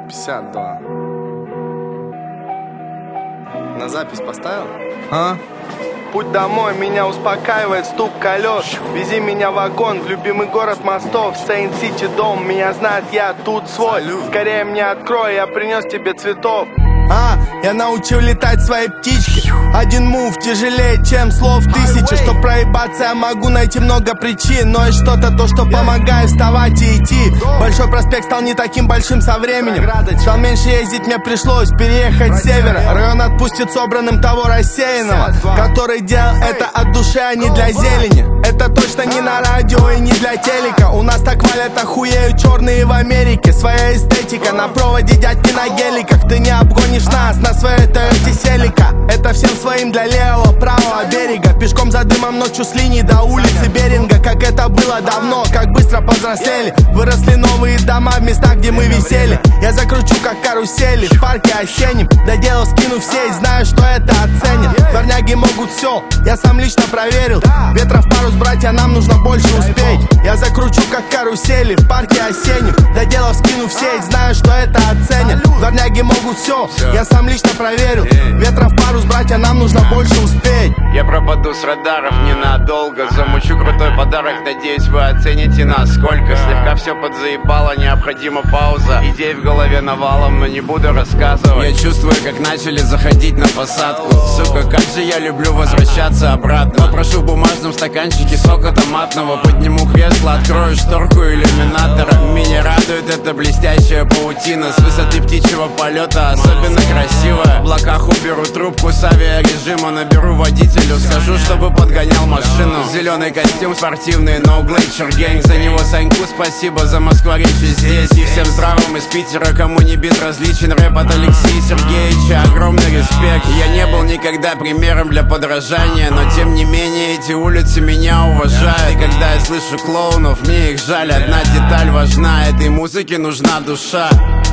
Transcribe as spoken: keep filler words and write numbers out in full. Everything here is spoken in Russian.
пятьдесят два. На запись поставил? А? Путь домой меня успокаивает стук колес. Вези меня в вагон в любимый город мостов. Сейнт-Сити дом, меня знает, я тут свой. Салют. Скорее мне открой, я принес тебе цветов. А, я научил летать своей птички. Один мув тяжелее, чем слов тысячи. Чтоб проебаться, я могу найти много причин. Но есть что-то, то, что помогает вставать и идти. Большой проспект стал не таким большим со временем. Стал меньше ездить, мне пришлось переехать с севера. Район отпустит собранным того рассеянного, который делал это от души, а не для зелени. Это точно не на радио и не для телека. У нас так валят, охуеют черные в Америке. Своя эстетика на проводе, дядьки на геликах. Ты не обгонишь нас на своей Тойоте Селика. Это всем своим для левого, правого берега. Пешком за дымом ночью с линии до улицы Беринга. Как это было давно, как быстро повзрослели. Выросли новые дома в местах, где мы висели. Я закручу как карусели в парке осеннем. До дела скину в сеть, знаю, что это оценят. Дворняги могут все, я сам лично проверил. Ветров парус, братья, нам нужно больше успеть. Я закручу как карусели в парке осеннем. До дела скину в сеть, знаю, что это оценят. Дворняги могут все, я сам лично проверил. Ветров парус, братья, нам нужно больше успеть. Я пропаду с радаров ненадолго. Замучу крутой подарок, надеюсь, вы оцените насколько. Слегка все подзаебало, необходима пауза. Идей в голове навалом, но не буду рассказывать. Я чувствую, как начали заходить на посадку. Сука, как же я люблю возвращаться обратно. Прошу в бумажном стаканчике сока томатного. Подниму кресло, открою шторку иллюминатора. Меня радует эта блестящая паутина. С высоты птичьего полета особенно красивая. В облаках уберу трубку с авиарежима. Наберу водителю, скажу, чтобы подгонял машину. Зеленый костюм спортивный, no glacier gang. За него Саньку спасибо, за москворечи здесь. И всем здравым из Питера, кому не безразличен рэп от Алексея Сергеевича. Огромный респект. Я не был никогда примером для подражания, но тем не менее эти улицы меня уважают. И когда я слышу клоунов, мне их жаль. Одна деталь важна, этой музыке нужна душа.